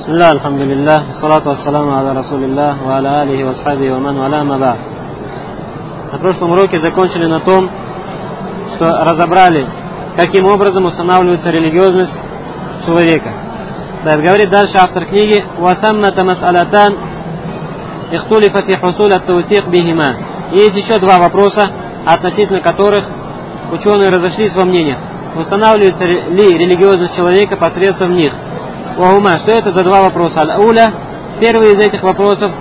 Бисмилlah, алхамдулиллах, салату вассаламу аля расулиллах, ва аля алихи ва асхабихи ва ман валя ма ба'д. На прошлом уроке закончили на том, что разобрали, каким образом устанавливается религиозность человека. Так, говорит дальше автор книги: «Васаммата мас'алатан ихтулифа фи хусуль ат-таусиq бихима». Есть еще два вопроса, относительно которых ученые разошлись во мнениях. Устанавливается ли религиозность человека посредством них? Вахума, что это за два вопроса? Аль-ауля, первый из этих вопросов: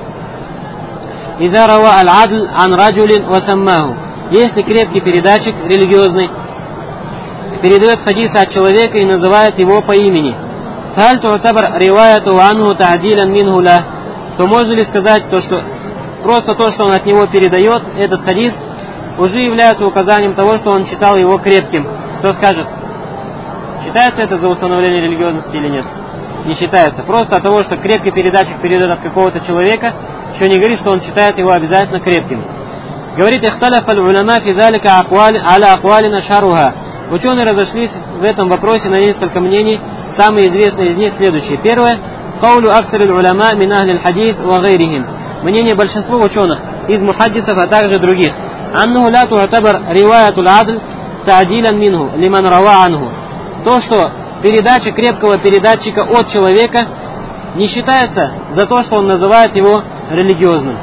«Иза рава аль-адль ан раджулин васаммаху». Если крепкий передатчик религиозный передает хадисы от человека и называет его по имени, «Фаль ту'табар риваяту анху та'дилян минху ла», то можно ли сказать то, что просто то, что он от него передает, этот хадис, уже является указанием того, что он считал его крепким? Кто скажет? Считается это за установление религиозности или нет? Не считается. Просто от того, что крепкий передатчик передает от какого-то человека, еще не говорит, что он считает его обязательно крепким. Говорит: «Ихталяф аль-уляма фи залика аля аквалина шаруха». Ученые разошлись в этом вопросе на несколько мнений. Самые известные из них следующие. Первое: «Каулю аксар аль-уляма мин ахли аль-хадис ва гайрихим». Мнение большинства ученых из мухаддисов, а также других. «Аннуху ла ту'табар риваятул адль та'дилян минху лиман рава анху». То, что передача крепкого передатчика от человека не считается за то, что он называет его религиозным.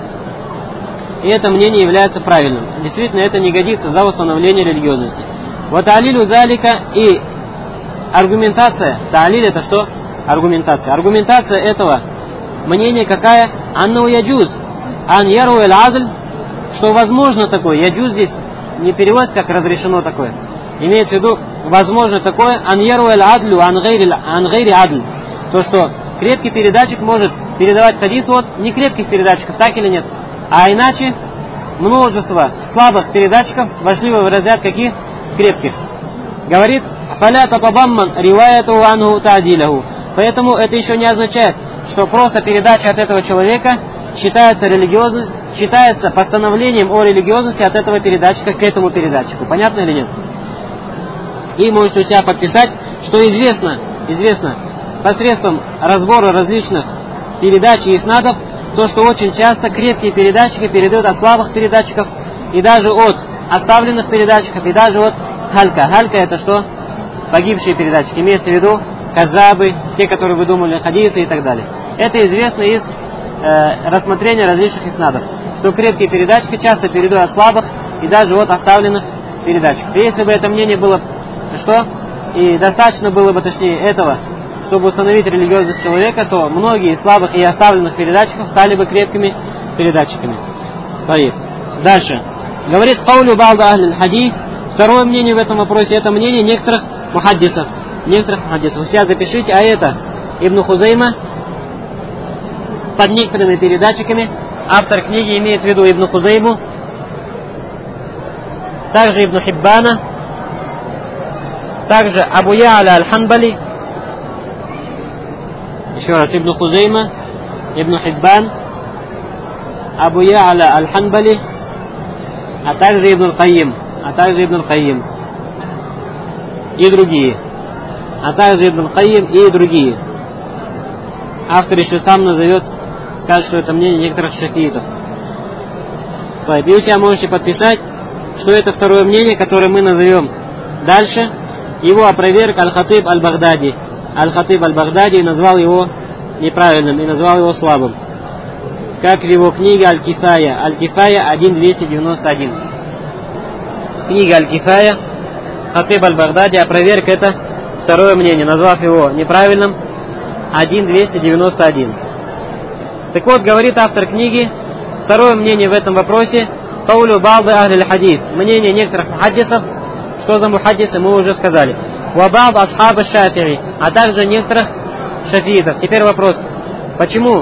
И это мнение является правильным. Действительно, это не годится за установление религиозности. Вот та'лилю залика, и аргументация. Та'лиль это что? Аргументация. Аргументация этого мнения какая? Анну яджуз ан яру аль-адль, что возможно такое. Яджуз здесь не переводится как разрешено такое. Имеется в виду возможно такое ан яру аль-адлю ан гайри адль. То, что крепкий передатчик может передавать хадис от некрепких передатчиков, так или нет? А иначе множество слабых передатчиков вошли в разряд каких? Крепких. Говорит: «Фаля татабамман риваяту анху та'диляху». Поэтому это еще не означает, что просто передача от этого человека считается религиозностью, считается постановлением о религиозности от этого передатчика к этому передатчику. Понятно или нет? И можете у себя подписать, что известно посредством разбора различных передач и иснадов, то, что очень часто крепкие передатчики передают от слабых передатчиков, и даже от оставленных передатчиков, и даже от халька. Халька это что? Погибшие передатчики. Имеется в виду казабы, те, которые выдумали хадисы и так далее. Это известно из рассмотрения различных иснадов, что крепкие передатчики часто передают от слабых и даже от оставленных передатчиков. И если бы это мнение было что? И достаточно было бы, точнее, этого, чтобы установить религиозность человека, то многие из слабых и оставленных передатчиков стали бы крепкими передатчиками. Дальше. Говорит: «Каулю ба'да ахли аль-хадис». Второе мнение в этом вопросе — это мнение некоторых мухаддисов. Вы себя запишите, а это Ибн Хузайма под некоторыми передатчиками. Автор книги имеет в виду Ибн Хузайму, также Ибн Хиббана, также Абу Я'ля аль-Ханбали. Еще раз: Ибн Хузайма, Ибн Хиббан, Абу Я'ля аль-Ханбали, а также Ибн Кайим, и другие. Автор еще сам назовет, скажет, что это мнение некоторых шафиитов. И у себя можете подписать, что это второе мнение, которое мы назовем дальше. Его опроверг Аль-Хатиб Аль-Багдади. Аль-Хатиб Аль-Багдади назвал его неправильным и назвал его слабым. Как в его книге Аль-Кифая. Аль-Кифая 1.291. Книга Аль-Кифая. Хатиб Аль-Багдади опроверг это второе мнение, назвав его неправильным 1.291. Так вот, говорит автор книги, второе мнение в этом вопросе: «Каулю ба'да ахли аль-хадис». Мнение некоторых мухаддисов. Что за мухаддисы, мы уже сказали. «Ва ба'д асхаб аш-шафи'и», а также некоторых шафиитов. Теперь вопрос: почему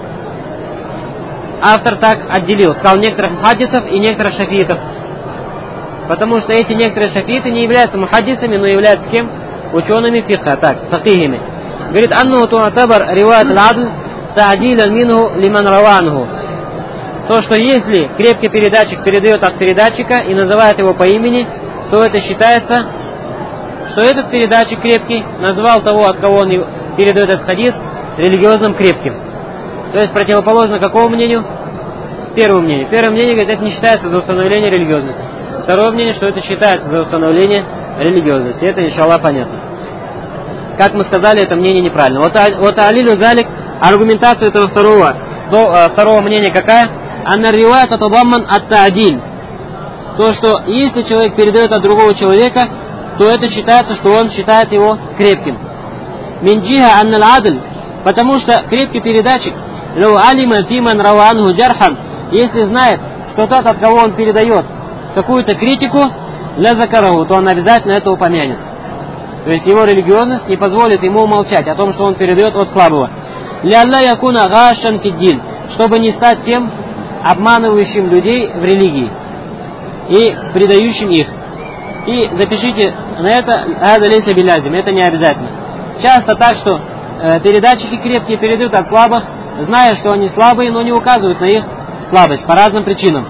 автор так отделил? Сказал некоторых мухаддисов и некоторых шафиитов. Потому что эти некоторые шафииты не являются мухаддисами, но являются кем? Учеными фикха, факихами. Говорит: «Анну ту'табар риваят аль-адль та'дилян минху лиман рава анху». То, что если крепкий передатчик передает от передатчика и называет его по имени, то это считается, что этот передатчик крепкий назвал того, от кого он передает этот хадис религиозным, крепким. То есть противоположно какому мнению? Первому мнению. Первое мнение говорит, это не считается за установление религиозности. Второе мнение, что это считается за установление религиозности. Это, иншаллах, понятно. Как мы сказали, это мнение неправильно. Вот алилю залик, аргументация этого второго мнения какая? Анна ривайат атадамман ат-та'диль. То, что если человек передает от другого человека, то это считается, что он считает его крепким. Минджиха анна аль-адль, потому что крепкий передатчик, лау алима фиман раванху джархан, если знает, что тот, от кого он передает какую-то критику, ля закараху, то он обязательно это упомянет. То есть его религиозность не позволит ему умолчать о том, что он передает от слабого. Ля алла якуна гашан фиддин, чтобы не стать тем обманывающим людей в религии и предающим их. И запишите на это, это не обязательно. Часто так, что передатчики крепкие передают от слабых, зная, что они слабые, но не указывают на их слабость по разным причинам.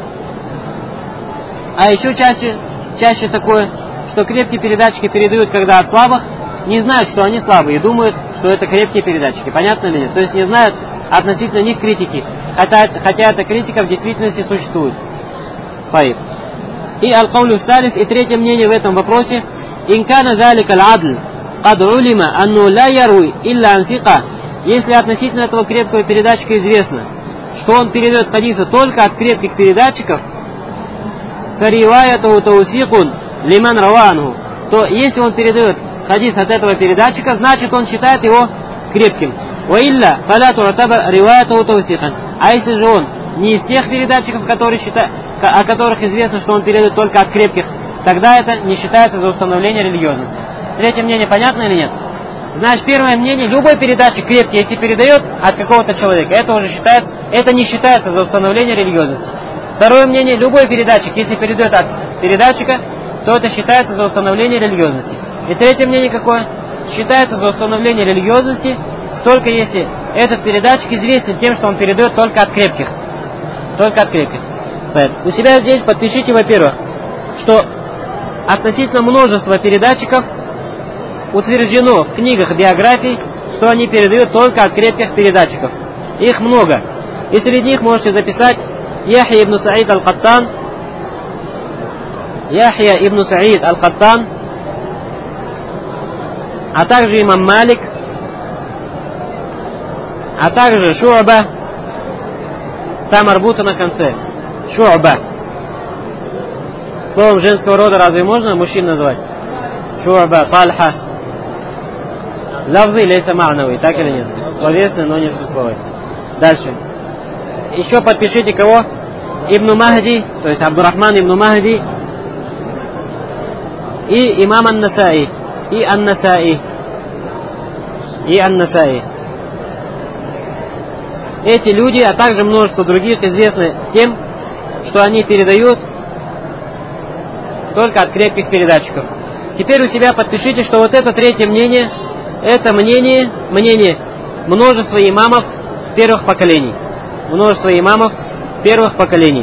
А еще чаще такое, что крепкие передатчики передают, когда от слабых, не знают, что они слабые, и думают, что это крепкие передатчики. Понятно ли нет? То есть не знают относительно них критики, хотя эта критика в действительности существует. И аль-каулю салис, и третье мнение в этом вопросе, инкана залика аль-адль, кад улима анну ла яруй илля анфика, если относительно этого крепкого передатчика известно, что он передает хадисы только от крепких передатчиков, фариваяту таусикун лиман раванху, то если он передает хадис от этого передатчика, значит он считает его крепким. Уилля фала ту'табар риваяту таусикан. А если же он не из тех передатчиков, о которых известно, что он передает только от крепких, тогда это не считается за установление религиозности. Третье мнение понятно или нет? Значит, первое мнение, любой передатчик крепкий, если передает от какого-то человека, это не считается за установление религиозности. Второе мнение, любой передатчик, если передает от передатчика, то это считается за установление религиозности. И третье мнение какое? Считается за установление религиозности только если этот передатчик известен тем, что он передает только от крепких. Только от крепких. У себя здесь подпишите, во-первых, что относительно множества передатчиков утверждено в книгах биографий, что они передают только от крепких передатчиков. Их много. И среди них можете записать Яхья ибн Саид аль-Каттан, а также имам Малик, а также Шу'ба, с та марбута на конце. Шу'ба. Словом женского рода разве можно мужчин называть? Шу'ба, Тальха. Лавзы лейса ма'нави, так или нет? Словесный, но не смысловой. Дальше. Еще подпишите кого? Ибн Махди, то есть Абдурахман ибн Махди, и имам Ан-Насаи, и Ан-Насаи. Эти люди, а также множество других, известны тем, что они передают только от крепких передатчиков. Теперь у себя подпишите, что вот это третье мнение, это мнение множества имамов первых поколений. Множество имамов первых поколений.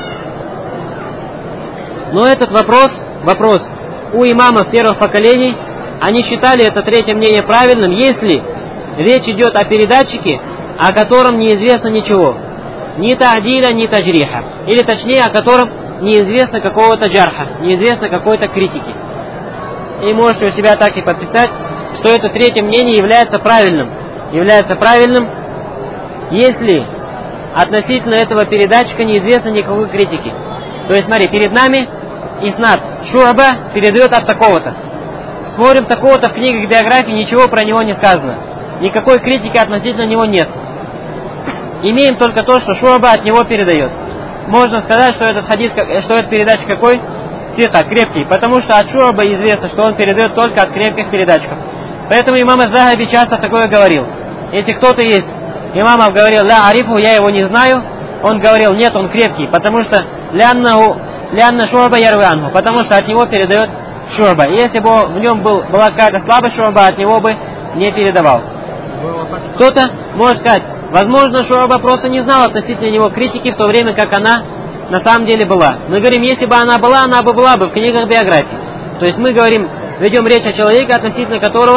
Но этот вопрос у имамов первых поколений, они считали это третье мнение правильным, если речь идет о передатчике, о котором неизвестно ничего. Ни та'диля, ни таджриха. Или точнее, о котором неизвестно какого-то джарха, неизвестно какой-то критики. И можете у себя так и подписать, что это третье мнение является правильным. Является правильным, если относительно этого передатчика неизвестно никакой критики. То есть, смотри, перед нами иснад Шу'ба передает от такого-то. Смотрим такого-то в книгах биографии, ничего про него не сказано. Никакой критики относительно него нет. Имеем только то, что Шу'ба от него передает. Можно сказать, что этот хадис, что этот передатчик какой? Сиха, крепкий. Потому что от Шу'ба известно, что он передает только от крепких передатчиков. Поэтому имам Az-Захаби часто такое говорил. Если кто-то есть имамов говорил, ля арифу, я его не знаю, он говорил, нет, он крепкий, потому что лянна Шу'ба ярви анху, потому что от него передает Шу'ба. Если бы в нем была какая-то слабость Шу'ба, от него бы не передавал. Кто-то может сказать, возможно, Шу'ба просто не знал относительно него критики в то время, как она на самом деле была. Мы говорим, если бы она была бы в книгах биографии. То есть мы говорим, ведем речь о человеке, относительно которого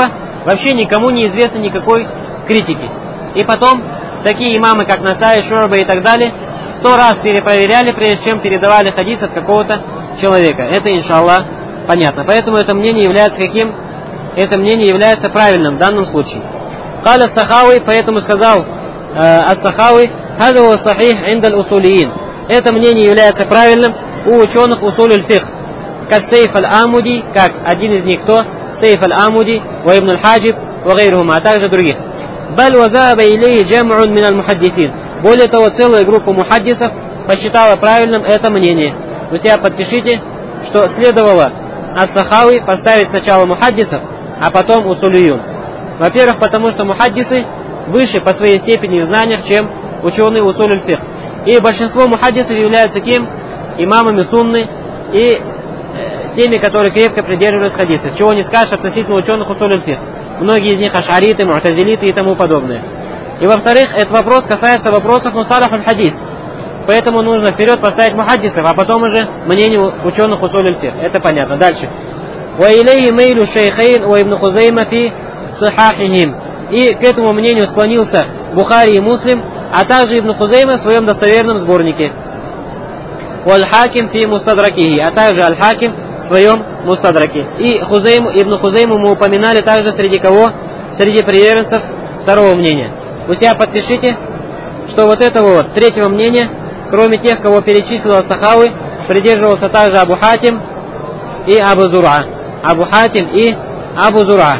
вообще никому не известно никакой критики. И потом такие имамы, как Насаи, Шу'ба и так далее, 100 раз перепроверяли, прежде чем передавали хадис от какого-то человека. Это, иншаллах, понятно. Поэтому это мнение является каким? Это мнение является правильным в данном случае. Каля Сахауи, поэтому сказал Ас-Сахауи, «Хазу сахих индаль усулиин». Это мнение является правильным у ученых усуль фих. Как Сейф аль-Амуди, как один из них кто? Сейф аль-Амуди, ва Ибн аль-Хаджиб, ва гайрухума, а также других. Баль вазаба илейхи джам'ун мин аль-мухаддисин. Более того, целая группа мухаддисов посчитала правильным это мнение. Вы себя подпишите, что следовало Ас-Сахауи поставить сначала мухаддисов, а потом усулиюн. Во-первых, потому что мухаддисы выше по своей степени в знаниях, чем ученые усуль фих. И большинство мухаддисов являются кем? Имамами сунны и теми, которые крепко придерживаются хадисов. Чего не скажешь относительно ученых усуль фих. Многие из них ашариты, му'тазилиты и тому подобное. И во-вторых, этот вопрос касается вопросов мусталах аль-хадис. Поэтому нужно вперед поставить мухаддисов, а потом уже мнение ученых усуль фих. Это понятно. Дальше. وَإِلَيْهِ مَيْلُ الشَّيْخَيْنِ وَإِبْنُ خُزَيْمَةَ فِي صِحَاحِهِمْ. И к этому мнению склонился Бухари и Муслим, а также Ибн Хузейма в своем достоверном сборнике. وَالْحَاكِمْ فِي مُسْتَدْرَكِهِ. А также Аль-Хаким в своем Мустадраке. И Ибн Хузейму мы упоминали также среди кого? Среди приверженцев второго мнения. Вы себя подпишите, что вот этого вот третьего мнения, кроме тех, кого перечислил Сахауи, придерживался также Абу Хатим и Абу Зур'a. Абу Хатим и Абу Зур'a.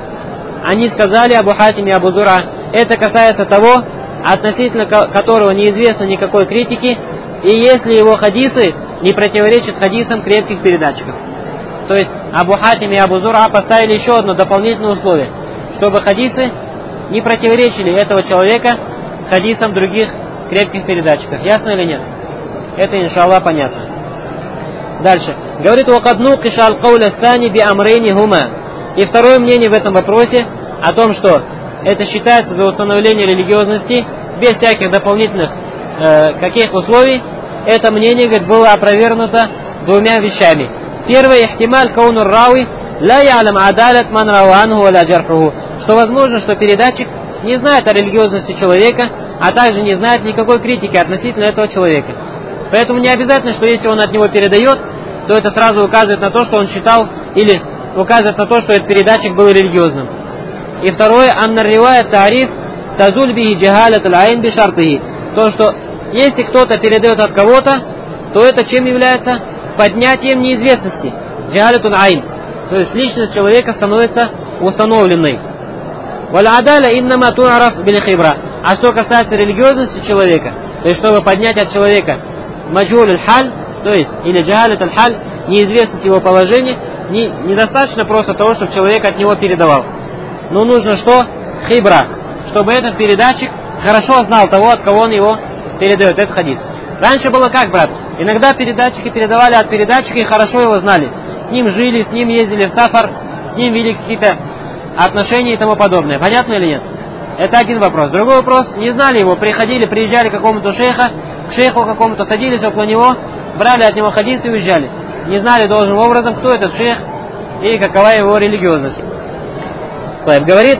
Они сказали, Абу Хатим и Абу Зур'a, это касается того, относительно которого неизвестно никакой критики, и если его хадисы не противоречат хадисам крепких передатчиков. То есть Абу Хатим и Абу Зур'a поставили еще одно дополнительное условие, чтобы хадисы не противоречили этого человека хадисам других крепких передатчиков. Ясно или нет? Это, иншаллах, понятно. Дальше. Говорит, وَقَدْ نُقِشَ الْقَوْلَ الثَّانِي بِأَمْرَيْنِ هُمَا. И второе мнение в этом вопросе о том, что это считается за установление религиозности без всяких дополнительных каких условий, это мнение, говорит, было опровергнуто двумя вещами. Первое, ихтималь каунур рауи ла я'лам адалят ман рауанху ва ла джархуху. Что возможно, что передатчик не знает о религиозности человека, а также не знает никакой критики относительно этого человека. Поэтому не обязательно, что если он от него передает, то это сразу указывает на то, что он считал, или указывает на то, что этот передатчик был религиозным. И второе, анна ривая тариф тазуль бихи джахалат аль-айн би шартихи. То, что если кто-то передает от кого-то, то это чем является? Поднятием неизвестности. Джахалат аль-айн. То есть личность человека становится установленной. Валь-адаля иннама ту'араф биль-хибра. А что касается религиозности человека, то есть чтобы поднять от человека маджуль аль-халь, то есть или джахалат аль-халь, неизвестность его положения, недостаточно просто того, чтобы человек от него передавал. Но нужно что? Хибра. Чтобы этот передатчик хорошо знал того, от кого он его передает, этот хадис. Раньше было как, брат? Иногда передатчики передавали от передатчика и хорошо его знали. С ним жили, с ним ездили в сафар, с ним вели какие-то отношения и тому подобное. Понятно или нет? Это один вопрос. Другой вопрос, не знали его, приезжали к какому-то шейха, к шейху какому-то, садились около него, брали от него хадис и уезжали. Не знали должным образом, кто этот шейх и какова его религиозность. Говорит,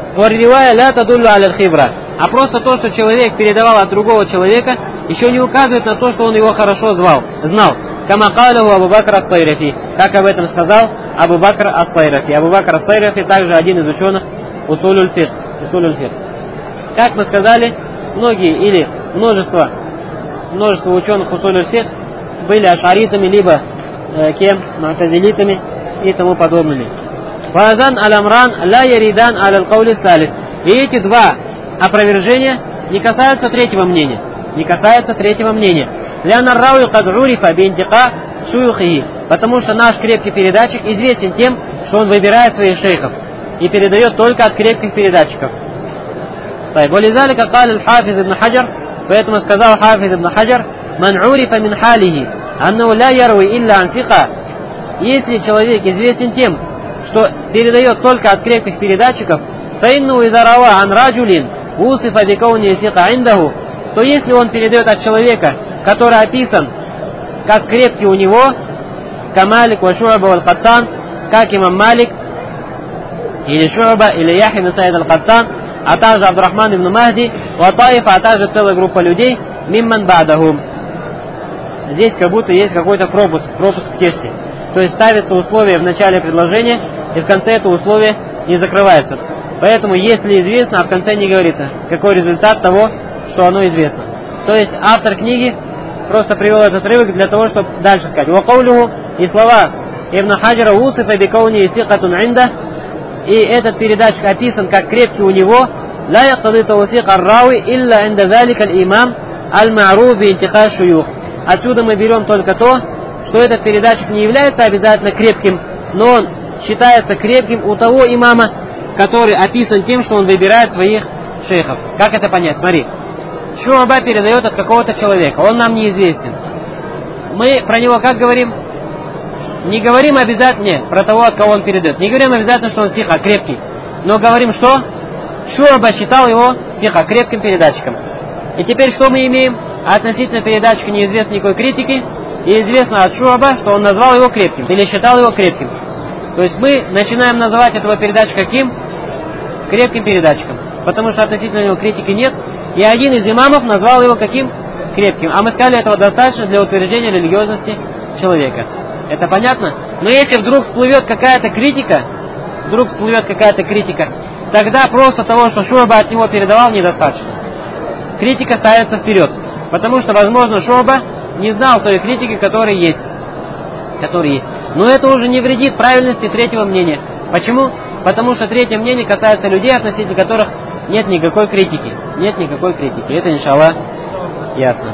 а просто то, что человек передавал от другого человека, еще не указывает на то, что он его хорошо знал. Камакалаху Абу Бакр ас-Сайрафи, как об этом сказал Абу Бакр ас-Сайрафи. Абу Бакр ас-Сайрафи также один из ученых усуль фих. Как мы сказали, многие или множество ученых усуль фих были ашаритами, либо му'тазилитами и тому подобными. Вазан аль-амран ла яридан аль-каули салис. И эти два опровержения не касаются третьего мнения. Ляна рауи кад урифа бинтика шуюхи. Потому что наш крепкий передатчик известен тем, что он выбирает своих шейхов и передает только от крепких передатчиков. Вализалика кал аль-Хафиз ибн Хаджар, поэтому сказал Хафиз ибн Хаджар, ман урифа мин халихи анну ла ярви илля ан фика. Если человек известен тем, что передает только от крепких передатчиков, фаинну изарава ан раджулин усифа бикауни сика индаху, то если он передает от человека, который описан как крепкий у него, камалик ва шу'ба валь хаттан, как имам Малик или Шу'ба, или Яхья ибн Саид аль-Каттан, а также Абдурахман ибн Махди, ва Таифа, а также целая группа людей, мимман ба'дахум. Здесь как будто есть какой-то пропуск в тексте. То есть ставится условие в начале предложения, и в конце это условие не закрывается. Поэтому, если известно, а в конце не говорится, какой результат того, что оно известно. То есть автор книги просто привел этот отрывок для того, чтобы дальше сказать. Вакаулюху, и слова Ибн Хаджара усифа бикауни сикатун инда, и этот передатчик описан как крепкий у него, ла яктады таусик ар-рауи илля инда залика аль-имам аль-ма'руф би-интиха шуюх. Отсюда мы берем только то, что этот передатчик не является обязательно крепким, но он считается крепким у того имама, который описан тем, что он выбирает своих шейхов. Как это понять? Смотри. Шу'ба передает от какого-то человека, он нам неизвестен. Мы про него как говорим? Не говорим обязательно, нет, про того, от кого он передает. Не говорим обязательно, что он сиха, крепкий. Но говорим, что Шу'ба считал его сиха, крепким передатчиком. И теперь что мы имеем? Относительно передатчика неизвестно никакой критики. И известно от Шу'ба, что он назвал его крепким, или считал его крепким. То есть мы начинаем называть этого передатчика каким? Крепким передатчиком. Потому что относительно него критики нет. И один из имамов назвал его каким? Крепким. А мы сказали, этого достаточно для утверждения религиозности человека. Это понятно? Но если вдруг всплывет какая-то критика, тогда просто того, что Шу'ба от него передавал, недостаточно. Критика ставится вперед. Потому что, возможно, Шу'ба не знал той критики, которая есть. Но это уже не вредит правильности третьего мнения. Почему? Потому что третье мнение касается людей, относительно которых нет никакой критики. Это, иншаллах, ясно.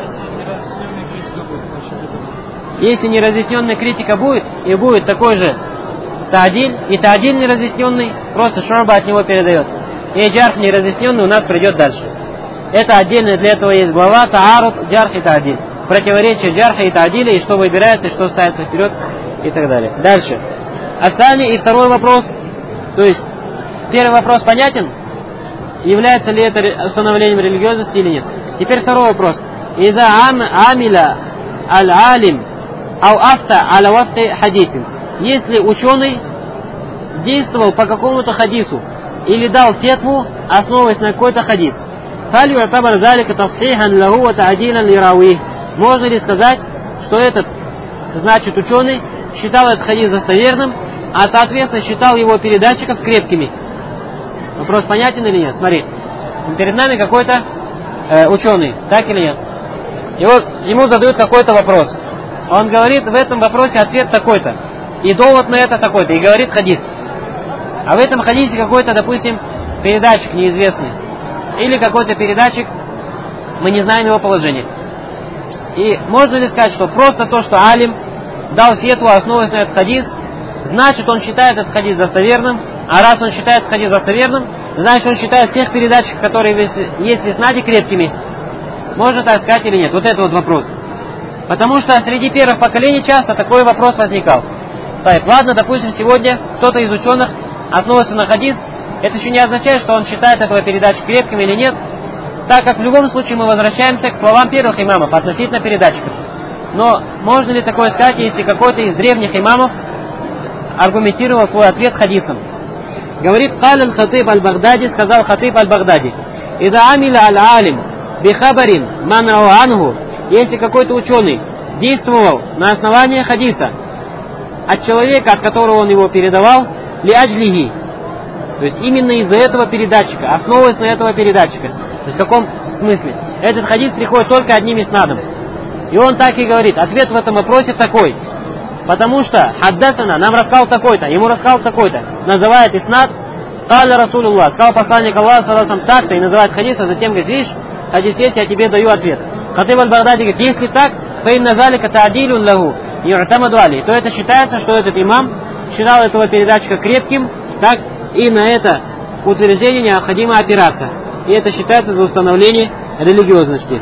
Если неразъясненная критика будет, и будет такой же та'диль, и та'диль неразъясненный, просто Шу'ба от него передает. И джарх неразъясненный у нас придет дальше. Это отдельно для этого есть глава Тааруф, джарх и та'диль. Противоречие джарха и та'диля, и что выбирается, и что ставится вперед, и так далее. Дальше. Асани, и второй вопрос. То есть, первый вопрос понятен? Является ли это установлением религиозности или нет? Теперь второй вопрос. Иза амиля аль-алим ау афта аля вафти хадисин. Если ученый действовал по какому-то хадису или дал фетву, основываясь на какой-то хадис, фаль ю'табар залика тасхихан лаху ва та'дилан лирауи. Можно ли сказать, что этот, значит, ученый считал этот хадис достоверным, а соответственно считал его передатчиков крепкими? Вопрос понятен или нет? Смотри, перед нами какой-то ученый, так или нет? И вот ему задают какой-то вопрос. Он говорит, в этом вопросе ответ такой-то, и довод на это такой-то, и говорит хадис. А в этом хадисе какой-то, допустим, передатчик неизвестный, или какой-то передатчик, мы не знаем его положение. И можно ли сказать, что просто то, что алим дал фетву, основываясь на этот хадис, значит, он считает этот хадис достоверным, а раз он считает этот хадис достоверным, значит, он считает всех передатчиков, которые есть в иснаде, крепкими. Можно так сказать или нет? Вот это вот вопрос. Потому что среди первых поколений часто такой вопрос возникал. Так, ладно, допустим, сегодня кто-то из ученых основывается на хадис, это еще не означает, что он считает этого передатчика крепким или нет, так как в любом случае мы возвращаемся к словам первых имамов относительно передатчиков. Но можно ли такое сказать, если какой-то из древних имамов аргументировал свой ответ хадисом? Говорит, «Кал аль-Хатиб аль-Багдади», сказал Хатиб аль-Багдади, «Ида амиля аль-алим бихабарин ман рау анху», если какой-то ученый действовал на основании хадиса от человека, от которого он его передавал, ли аджлихи, то есть именно из-за этого передатчика, основываясь на этого передатчика. То есть в каком смысле? Этот хадис приходит только одним иснадом. И он так и говорит, ответ в этом вопросе такой. Потому что хаддасана нам рассказал такой-то, ему рассказал такой-то, называет иснад, каля Расулуллах, сказал посланник Аллаха, саллаллаху так-то, и называет хадис, а затем говорит, видишь, хадис есть, я тебе даю ответ. Хатиб аль-Багдади говорит, если так, фаинна залика та'дилун лаху, ю'тамаду алейхи, то это считается, что этот имам считал этого передатчика крепким, так, и на это утверждение необходимо опираться. И это считается за установление религиозности.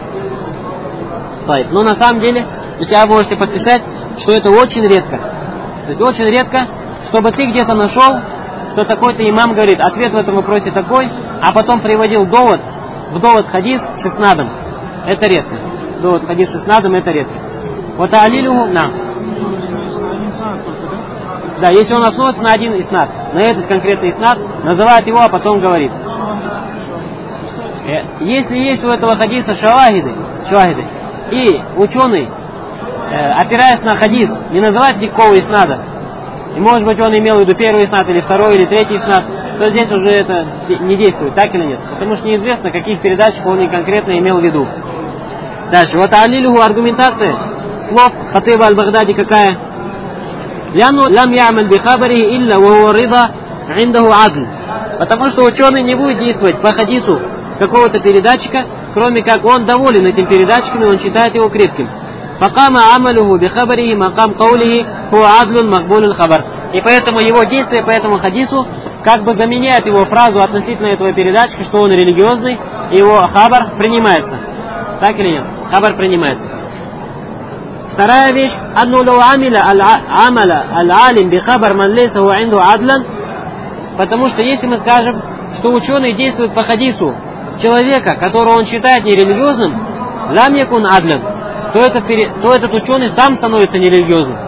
Но на самом деле, вы себя можете подписать, что это очень редко. То есть очень редко, чтобы ты где-то нашел, что такой-то имам говорит, ответ в этом вопросе такой, а потом приводил довод, в довод хадис с иснадом. Это редко. Довод хадис с иснадом, это редко. Вот алилюху, на. Да, если он основывается на один иснад, на этот конкретный иснад, называет его, а потом говорит. Если есть у этого хадиса шавахиды, и ученый, опираясь на хадис, не называет никакого иснада, и может быть он имел в виду первый иснад, или второй, или третий иснад, то здесь уже это не действует, так или нет? Потому что неизвестно, каких передачах он конкретно имел в виду. Дальше. Вот алилюху аргументация слов Хатиба аль-Багдади какая? Лям ямаль бихабари илля ва рида индаху адл. Потому что ученый не будет действовать по хадису какого-то передатчика, кроме как он доволен этим передатчиком, и он считает его крепким. Факама амалюху бихабарихи макам каулихи хуа адлун макбулюн хабар. И поэтому его действие по этому хадису как бы заменяет его фразу относительно этого передатчика, что он религиозный, и его хабар принимается. Так или нет? Хабар принимается. Вторая вещь. Анну лау амиля аль-алим бихабар ман лейса хуа инду адлан. Потому что если мы скажем, что ученый действует по хадису человека, которого он считает нерелигиозным, лам якун адлян, то этот ученый сам становится нерелигиозным.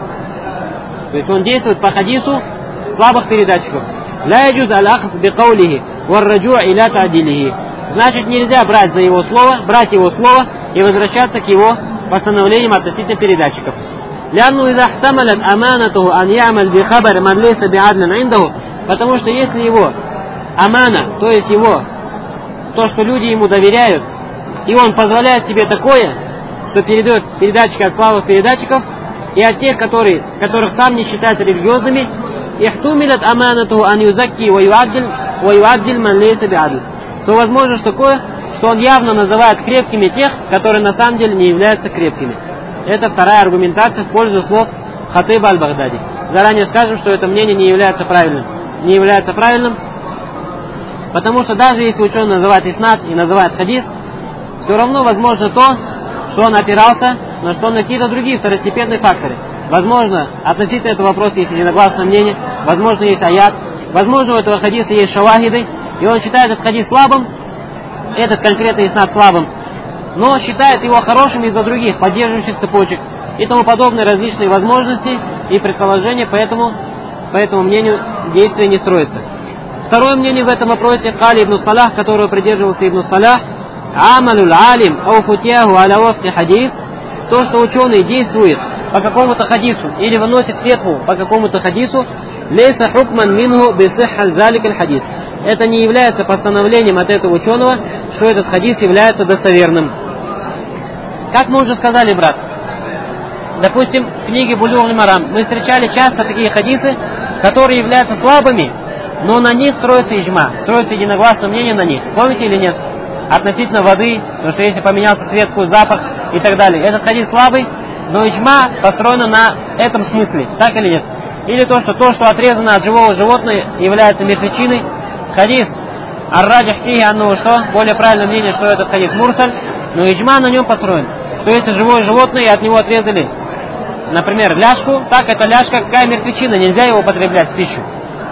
То есть он действует по хадису слабых передатчиков. Ла яджуз аль-ахз бикаулихи вар-раджу' иля та'дилихи. Значит, нельзя брать его слово и возвращаться к его постановлениям относительно передатчиков. Лянну иза хтамалат аманатуху ан ямаль бихабар ман лейса би'адлан индаху. Потому что если его амана, то есть его, то, что люди ему доверяют, и он позволяет себе такое, что передает передатчики от слабых передатчиков, и от тех, которых сам не считает религиозными, ихтумилат аманату ан юзакки ва юаддиль ман лейса би'адл. То возможно такое, что он явно называет крепкими тех, которые на самом деле не являются крепкими. Это вторая аргументация в пользу слов Хатиба аль-Багдади. Заранее скажем, что это мнение не является правильным, потому что даже если ученый называет иснад и называет хадис, все равно возможно то, что он опирался на какие-то другие второстепенные факторы. Возможно, относительно этого вопроса есть единогласное мнение, возможно, есть аят, возможно, у этого хадиса есть шавахиды, и он считает этот хадис слабым, этот конкретный иснад слабым, но считает его хорошим из-за других поддерживающих цепочек и тому подобные различные возможности и предположения, поэтому по этому мнению действие не строится. Второе мнение в этом вопросе Кали ибн Салах, которого придерживался ибн Салах, амалюл алим ау футьяху аля вафти хадис, то, что ученый действует по какому-то хадису или выносит фетву по какому-то хадису, лейса хукман минху бисихха залик аль хадис. Это не является постановлением от этого ученого, что этот хадис является достоверным. Как мы уже сказали, брат, допустим, в книге Булюг аль-Марам мы встречали часто такие хадисы, которые являются слабыми, но на них строится иджма, строится единогласное мнение на них. Помните или нет? Относительно воды, потому что если поменялся цвет, вкус, запах и так далее. Этот хадис слабый, но иджма построена на этом смысле, так или нет? Или то, что отрезано от живого животного, является мертвечиной. Хадис ар-раджих фихи анну, что более правильное мнение, что этот хадис мурсаль, но иджма на нем построен. Что если живое животное и от него отрезали, например, ляжку, так эта ляжка какая мертвечина, нельзя его употреблять в пищу.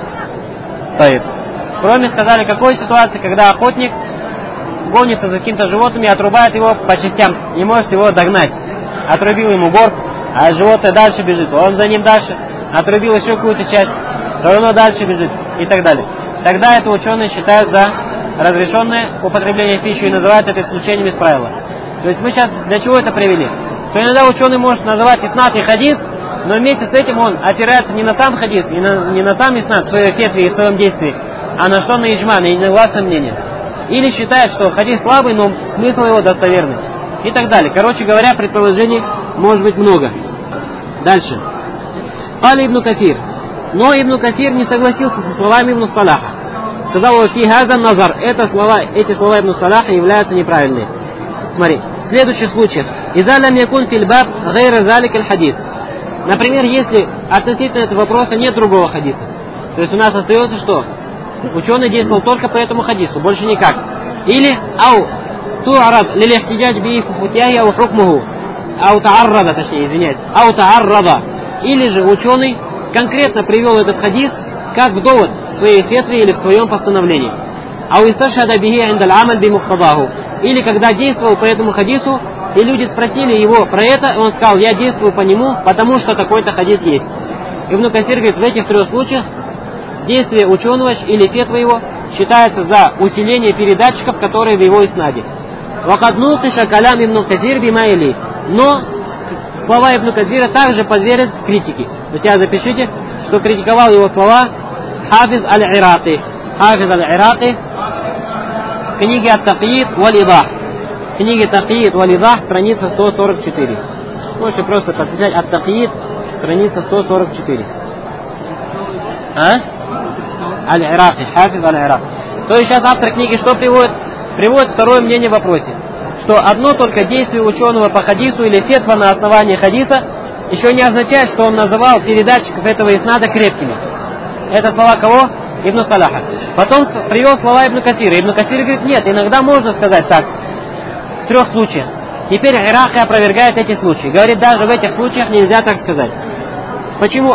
Стоит. Кроме сказали, какой ситуации, когда охотник гонится за каким-то животным и отрубает его по частям, не может его догнать. Отрубил ему горб, а животное дальше бежит, он за ним дальше, отрубил еще какую-то часть, все равно дальше бежит и так далее. Тогда это ученые считают за разрешенное употребление в пищу и называют это исключением из правила. То есть мы сейчас для чего это привели? Что иногда ученый может называть иснад и хадис, но вместе с этим он опирается не на сам хадис, не на сам иснад в своей фетве и в своем действии, а на что? На иджма, на единогласное мнение. Или считает, что хадис слабый, но смысл его достоверный. И так далее. Короче говоря, предположений может быть много. Дальше. Кали ибн Касир. Но ибн Касир не согласился со словами ибн Салаха. Сказал, фи хазан назар. Эти слова ибн Салаха являются неправильными. Смотри, в следующих случаях. Иза лам якун фил баб гайра залик аль хадис. Например, если относительно этого вопроса нет другого хадиса. То есть у нас остается что? Ученый действовал только по этому хадису, больше никак. Или ау ту'рад лил ихтиджадж би футяхи ау хукмуху. Ау та'аррада, точнее, извиняюсь. Ау та'аррада. Или же ученый конкретно привел этот хадис как в довод в своей фетве или в своем постановлении. Ау исташхада бихи индаль амаль би мухтадаху. Или когда действовал по этому хадису, и люди спросили его про это, и он сказал, я действую по нему, потому что такой-то хадис есть. Ибн Касир говорит, в этих трех случаях действие ученого или фетва его считается за усиление передатчиков, которые в его иснаде. وَقَدْ نُوقِشَ كَلَامِ ابن كثير بما يلي. Но слова Ибн Касира также подвергаются критике. То есть запишите, что критиковал его слова Хафиз аль-Ираки. Хафиз аль-Ираки в книге Ат-Такйид валь-Идах. В книге Такйид валь-Идах, страница 144. Можете просто подписать Ат-Такйид, страница 144. Аль-Ираки, Хафиз аль-Ираки. То есть сейчас автор книги что приводит? Приводит второе мнение в вопросе, что одно только действие ученого по хадису или фетва на основании хадиса еще не означает, что он называл передатчиков этого иснада крепкими. Это слова кого? Ибн Салаха. Потом привел слова Ибн Касира. Ибн Касир говорит, нет, иногда можно сказать так, в трех случаях. Теперь Ираки опровергает эти случаи. Говорит, даже в этих случаях нельзя так сказать. Почему?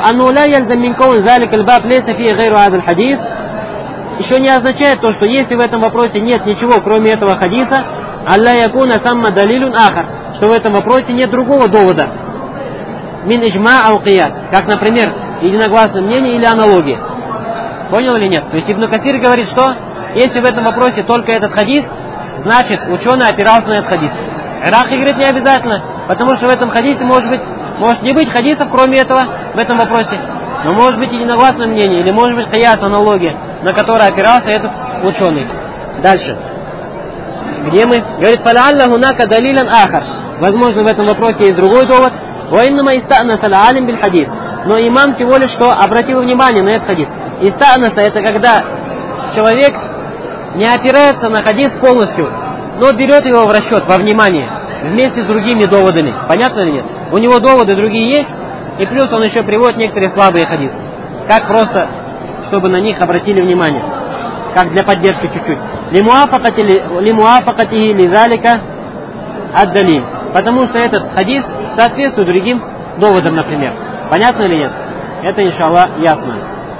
Еще не означает то, что если в этом вопросе нет ничего, кроме этого хадиса, алла якуна самма далилун ахар, что в этом вопросе нет другого довода. Мин иджма ау кияс, как, например, единогласное мнение или аналогия. Понял или нет? То есть Ибн Касир говорит, что если в этом вопросе только этот хадис, значит ученый опирался на этот хадис. Ираки говорит, не обязательно, потому что в этом хадисе может не быть хадисов, кроме этого, в этом вопросе. Но может быть единогласное мнение, или может быть кияс, аналогия, на которой опирался этот ученый. Дальше. Где мы? Говорит, фалялля хунака далилан ахар. Возможно, в этом вопросе есть другой довод. Ваиннама истанаса аль-алим биль хадис. Но имам всего лишь что обратил внимание на этот хадис. Истанаса — это когда человек не опирается на хадис полностью, но берет его в расчет, во внимание, вместе с другими доводами. Понятно или нет? У него доводы другие есть, и плюс он еще приводит некоторые слабые хадисы. Как просто, чтобы на них обратили внимание. Как для поддержки чуть-чуть. Лимуафакатихи лизалика ад-далиль. Потому что этот хадис соответствует другим доводам, например. Понятно или нет? Это, иншаллах, ясно.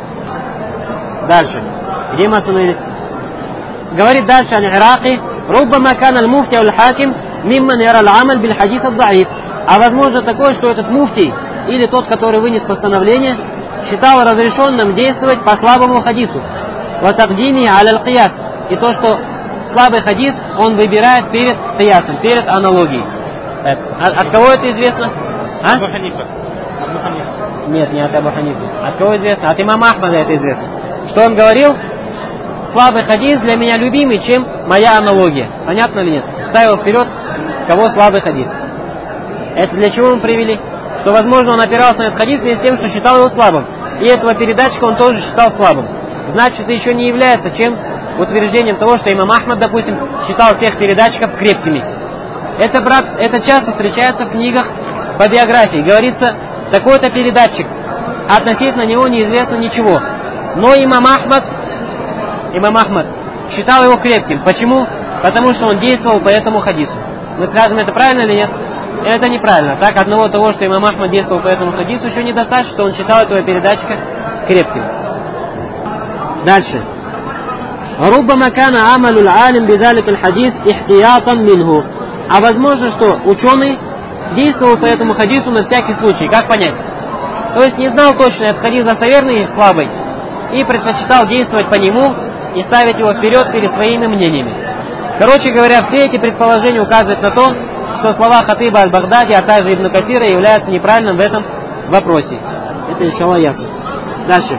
Дальше. Где мы остановились? Говорит дальше аль-Ираки. Руббама кан аль-муфти аль-хаким мимман яра аль-амаль биль-хадис ад-даиф. А возможно такое, что этот муфтий или тот, который вынес постановление, считал разрешенным действовать по слабому хадису. Ватагдими аль-кияс. И то, что слабый хадис он выбирает перед киясом, перед аналогией. От кого это известно? Абу Ханифа. Нет, не от Абу Ханифа. От кого известно? От имама Ахмада это известно. Что он говорил? Слабый хадис для меня любимый, чем моя аналогия. Понятно или нет? Ставил вперед, кого слабый хадис. Это для чего мы привели? Что, возможно, он опирался на этот хадис вместе с тем, что считал его слабым. И этого передатчика он тоже считал слабым. Значит, это еще не является чем утверждением того, что имам Ахмад, допустим, считал всех передатчиков крепкими. Это, брат, это часто встречается в книгах по биографии. Говорится, такой-то передатчик, относительно него неизвестно ничего. Но имам Ахмад считал его крепким. Почему? Потому что он действовал по этому хадису. Мы скажем, это правильно или нет? Это неправильно. Так, одного того, что имам Ахмад действовал по этому хадису, еще недостаточно, что он считал этого передатчика крепким. Дальше. ربما كان عمل العالم بذلك الحديث احتياطا منه. А возможно, что ученый действовал по этому хадису на всякий случай. Как понять? То есть не знал точно, этот хадис достоверный или слабый, и предпочитал действовать по нему и ставить его вперед перед своими мнениями. Короче говоря, все эти предположения указывают на то, что слова Хатиба аль-Багдади, а также Ибн Касира являются неправильным в этом вопросе. Это, иншаллах, ясно. Дальше.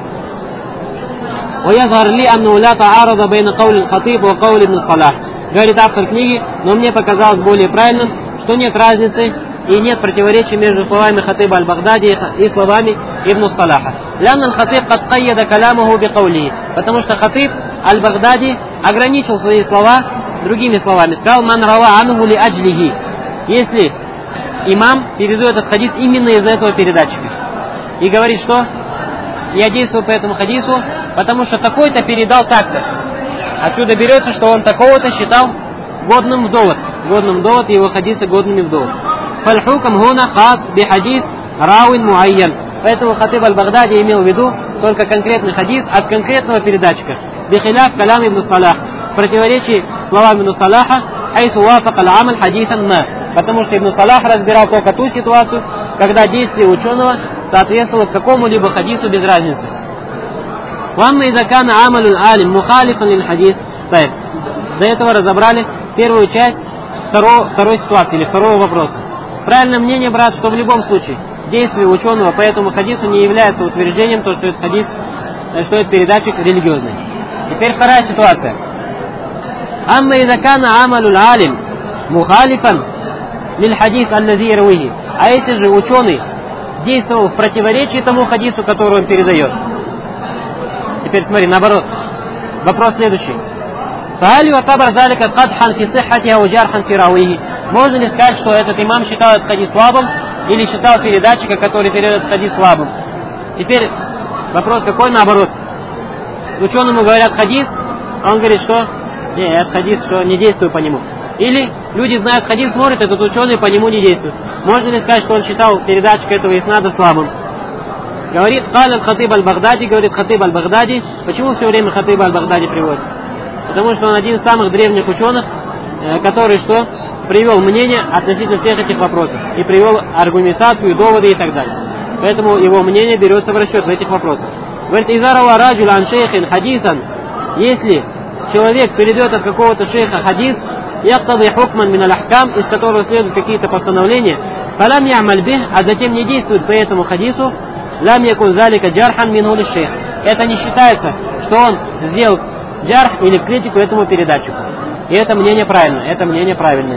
ويظهر لي أنه لا تعارض بين قول الخطيب وقول ابن الصلاح. Говорит автор книги, но мне показалось более правильным, что нет разницы и нет противоречия между словами Хатиба аль-Багдади и словами Ибн Салаха. لأن الخطيب قد قيد كلامه بقوله. Потому что Хатиб аль-Багдади ограничил свои слова другими словами. Сказал, «Ман рава анху ли аджлихи». Если имам передает этот хадис именно из этого передатчика. И говорит, что я действую по этому хадису, потому что такой-то передал так-то. Отсюда берется, что он такого-то считал годным в довод. Годным в довод, его хадисы годными в довод. Фальхукам хуна хас би хадис рауин муайян. Поэтому Хатиб аль-Багдади имел в виду только конкретный хадис от конкретного передатчика. Бихиляф калям ибн Салах. В противоречии словам ибн Салаха, хайсу вафак аль-амаль хадисан ма. Потому что ибн Салах разбирал только ту ситуацию, когда действие ученого соответствовало какому-либо хадису без разницы. Вамма иза кана амалюл алим мухалифан лиль хадис. До этого разобрали первую часть второй ситуации или второго вопроса. Правильное мнение, брат, что в любом случае действие ученого по этому хадису не является утверждением, то, что этот хадис, что это передатчик религиозный. Теперь вторая ситуация. Амма иза кана амалюл алим мухалифан лиль хадис аллази ярвихи. А если же ученый действовал в противоречии тому хадису, который он передает. Теперь смотри, наоборот. Вопрос следующий. Можно ли сказать, что этот имам считал этот хадис слабым или считал передатчика, который передает этот хадис слабым? Теперь вопрос какой, наоборот. Ученому говорят хадис, а он говорит, что нет, хадис, что не действую по нему. Или люди знают хадис, смотрят, этот ученый по нему не действует. Можно ли сказать, что он считал передатчика этого иснада слабым? Говорит Хатиб аль-Багдади, говорит Хатиб аль-Багдади. Почему все время Хатиб аль-Багдади приводится? Потому что он один из самых древних ученых, который что? Привел мнение относительно всех этих вопросов. И привел аргументацию, доводы и так далее. Поэтому его мнение берется в расчет в этих вопросах. Говорит, изарава раджуль ан шейхин хадисан. Если человек перейдет от какого-то шейха хадис, яктады хукман мин аль-ахкам, из которого следуют какие-то постановления, фалам я'маль бих, а затем не действует по этому хадису, лам якун залика джархан минху лиш-шейх. Это не считается, что он сделал джарх или критику этому передатчику. И это мнение правильное, это мнение правильное.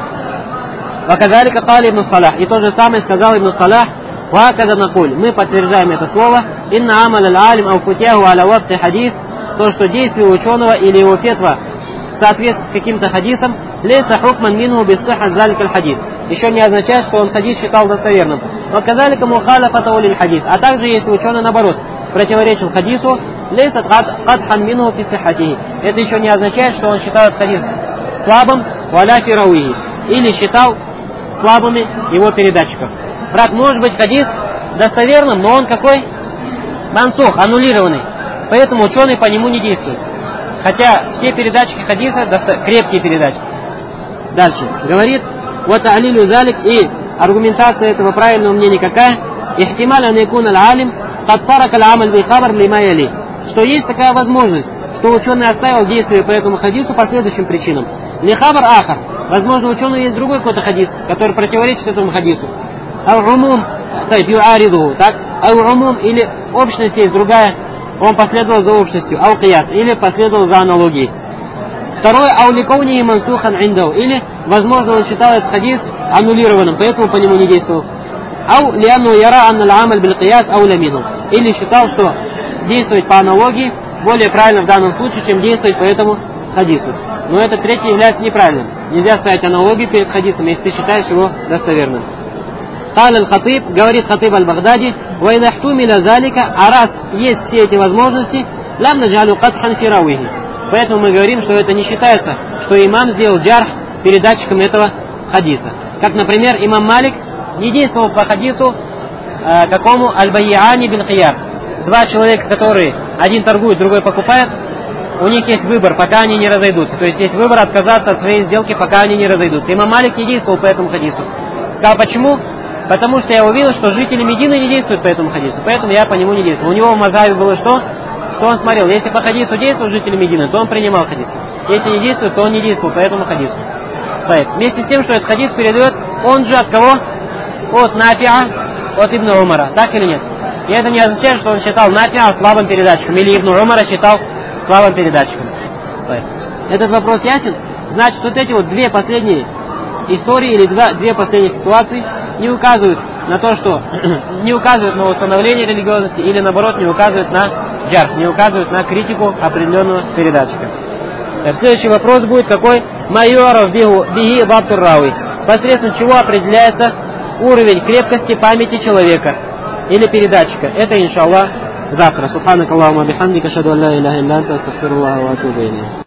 Ваказалика кали ибн Салах. И то же самое сказал ибн Салах. Вакада накуль. Мы подтверждаем это слово. Инна амал аль-алим ау футяху аля вакти хадис. То, что действие ученого или его фетва в соответствии с каким-то хадисом, лейса хукман минху биссиха залика аль-хадис. Еще не означает, что он хадис считал достоверным. Ваказалика мухалафатау лиль-хадис. А также, если ученый, наоборот, противоречил хадису, лейса кадхан минху биссихатихи. Это еще не означает, что он считает хадис слабым, валя фирауихи. Или считал слабыми его передатчиков. Брат, может быть хадис достоверным, но он какой? Мансух, аннулированный. Поэтому ученый по нему не действует. Хотя все передатчики хадиса крепкие передатчики. Дальше. Говорит, вот алилю залик, и аргументация этого правильного мнения какая? Ихтималь ан якун аль-алим кад тарака аль-амаль би хабар лима яли. Что есть такая возможность, что ученый оставил действие по этому хадису по следующим причинам. Ли хабар ахар. Возможно, ученый есть другой какой-то хадис, который противоречит этому хадису. Ау-умум, так? Ау-умум, или общность есть другая, он последовал за общностью. Ау-кияс, или последовал за аналогией. Второе, ауликауни мансухан индау, или, возможно, он считал этот хадис аннулированным, поэтому по нему не действовал. Ау лианну яра анна аль-амаль биль-кияс ауламину, или считал, что действовать по аналогии более правильно в данном случае, чем действовать по этому хадису. Но это третье является неправильным. Нельзя ставить аналогию перед хадисом, если ты считаешь его достоверным. Кал аль-Хатиб, говорит Хатиб аль-Багдади, ва иза хтумиля залика, а раз есть все эти возможности, лам наджалю кадхан фирауихи. Поэтому мы говорим, что это не считается, что имам сделал джарх передатчиком этого хадиса. Как, например, имам Малик не действовал по хадису какому аль-Байяани бил-Хияр. Два человека, которые один торгует, другой покупает, у них есть выбор, пока они не разойдутся. То есть есть выбор отказаться от своей сделки, пока они не разойдутся. Имам Малик не действовал по этому хадису. Сказал, почему? Потому что я увидел, что жители Медины не действуют по этому хадису. Поэтому я по нему не действовал. У него в мазхабе было что? Что он смотрел. Если по хадису действуют жители Медины, то он принимал хадис. Если не действует, то он не действовал по этому хадису. Вместе с тем, что этот хадис передает, он же от кого? От Нафиа, от Ибн Умара. Так или нет? И это не означает, что он считал Нафиа слабым передатчиком. Или Ибн Умара считал слабым передатчиком. Этот вопрос ясен? Значит, вот эти вот две последние истории или две последние ситуации не указывают на то, что не указывают на установление религиозности или наоборот не указывают на джарх, не указывают на критику определенного передатчика. Следующий вопрос будет какой? Майоров бихи бабтур рауи. Посредством чего определяется уровень крепкости памяти человека или передатчика. Это, иншаллах, завтра. Субханак Аллахумма бихамдика, ашхаду ан ла иляха илля анта, астагфируллаха ва атубу илейх.